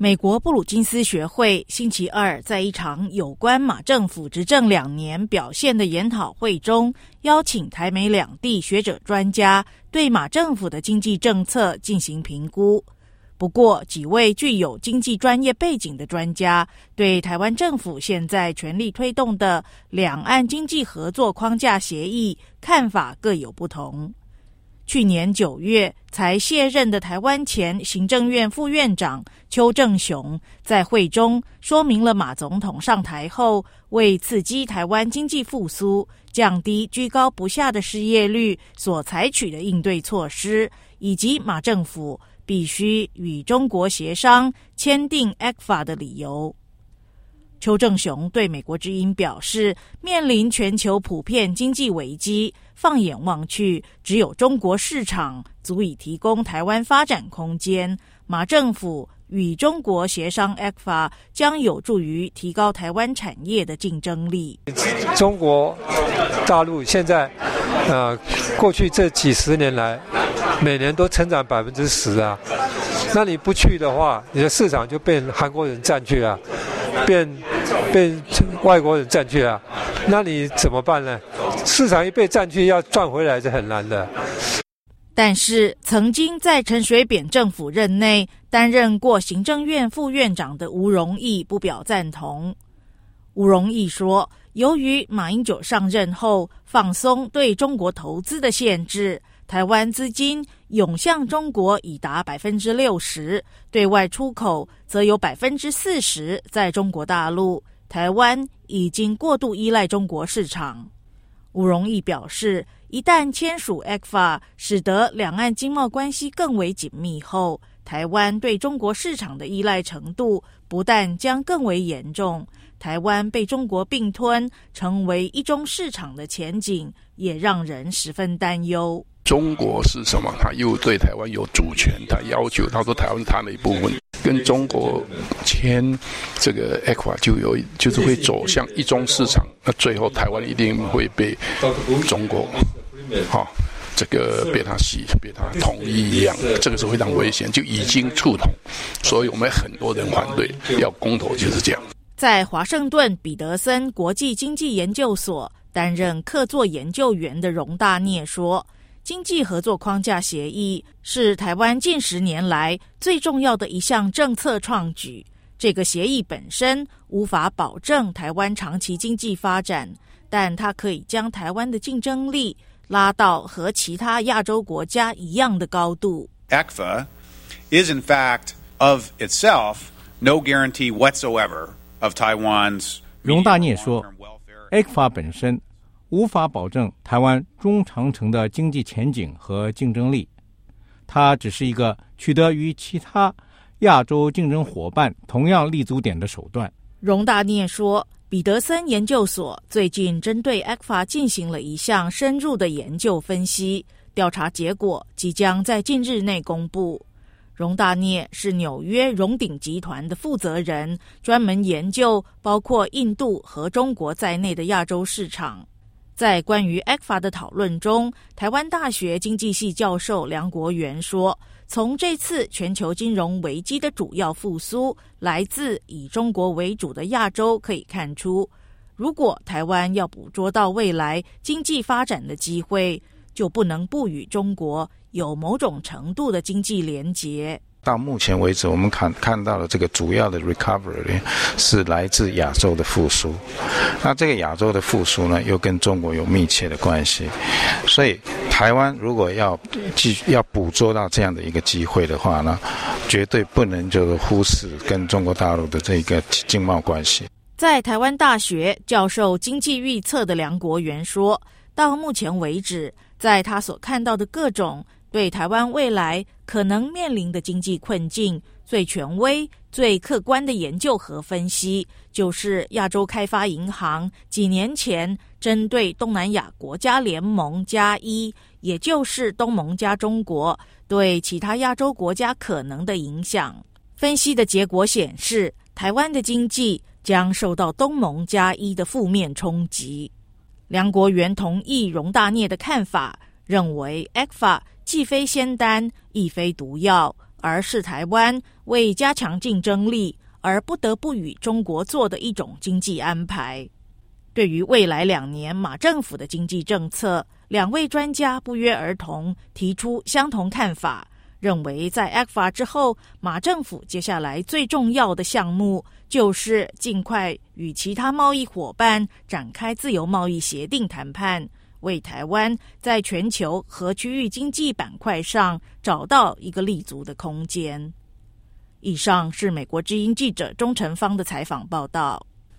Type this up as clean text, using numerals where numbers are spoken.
美国布鲁金斯学会星期二在一场有关马政府执政2年表现的研讨会中，邀请台美两地学者专家对马政府的经济政策进行评估。不过，几位具有经济专业背景的专家对台湾政府现在全力推动的两岸经济合作框架协议看法各有不同。去年9月才卸任的台湾前行政院副院长邱正雄在会中说明了马总统上台后为刺激台湾经济复苏、降低居高不下的失业率所采取的应对措施，以及马政府必须与中国协商签订 ECFA 的理由。邱正雄对美国之音表示，面临全球普遍经济危机，放眼望去，只有中国市场足以提供台湾发展空间。马政府与中国协商 ECFA 将有助于提高台湾产业的竞争力。 中国大陆现在过去这几十年来每年都成长10%啊，那你不去的话，你的市场就被韩国人占据了，被外国人占据了，那你怎么办呢？市场一被占据，要赚回来是很难的。 但是曾经在陈水扁政府任内担任过行政院副院长的吴荣义不表赞同。吴荣义说，由于马英九上任后放松对中国投资的限制，台湾资金涌向中国已达 60%， 对外出口则有 40% 在中国大陆，台湾已经过度依赖中国市场。吴荣义表示，一旦签署 ECFA 使得两岸经贸关系更为紧密后，台湾对中国市场的依赖程度不但将更为严重，台湾被中国并吞成为一中市场的前景也让人十分担忧。 中国是什么？他又对台湾有主权，他要求他说台湾是他的一部分，跟中国签这个 ECFA 就是会走向一中市场，那最后台湾一定会被中国这个被他统一一样，这个是非常危险，就已经触统，所以我们很多人反对，要公投就是这样。 在华盛顿彼得森国际经济研究所担任客座研究员的荣大聂说，经济合作框架协议是台湾近10年来最重要的一项政策创举。这个协议本身无法保证台湾长期经济发展，但它可以将台湾的竞争力拉到和其他亚洲国家一样的高度。 ECFA is in fact of itself no guarantee whatsoever of Taiwan's 荣大聂说 ECFA 本身无法保证台湾中长程的经济前景和竞争力，它只是一个取得与其他亚洲竞争伙伴同样立足点的手段。 荣大聂说，彼得森研究所最近针对 ECFA 进行了一项深入的研究分析，调查结果即将在近日内公布。荣大聂是纽约荣鼎集团的负责人，专门研究包括印度和中国在内的亚洲市场。在关于 ECFA 的讨论中，台湾大学经济系教授梁国元说，从这次全球金融危机的主要复苏来自以中国为主的亚洲可以看出，如果台湾要捕捉到未来经济发展的机会，就不能不与中国有某种程度的经济连结。 到目前为止，我们看到的这个主要的 recovery 是来自亚洲的复苏。那这个亚洲的复苏呢，又跟中国有密切的关系。所以台湾如果要捕捉到这样的一个机会的话呢，绝对不能就是忽视跟中国大陆的这个经贸关系。 在台湾大学教授经济预测的梁国元说，到目前为止，在他所看到的各种对台湾未来可能面临的经济困境，最权威、最客观的研究和分析，就是亚洲开发银行几年前针对东南亚国家联盟+1，也就是东盟加中国，对其他亚洲国家可能的影响。分析的结果显示，台湾的经济将受到东盟+1的负面冲击。梁国元同意荣大聂的看法，认为 ECFA 既非仙丹，亦非毒药， 而是台湾为加强竞争力而不得不与中国做的一种经济安排。对于未来2年马政府的经济政策，2位专家不约而同提出相同看法，认为在 ECFA 之后，马政府接下来最重要的项目就是尽快与其他贸易伙伴展开自由贸易协定谈判，为台湾在全球和区域经济板块上找到一个立足的空间。以上是美国之音记者钟成芳的采访报道。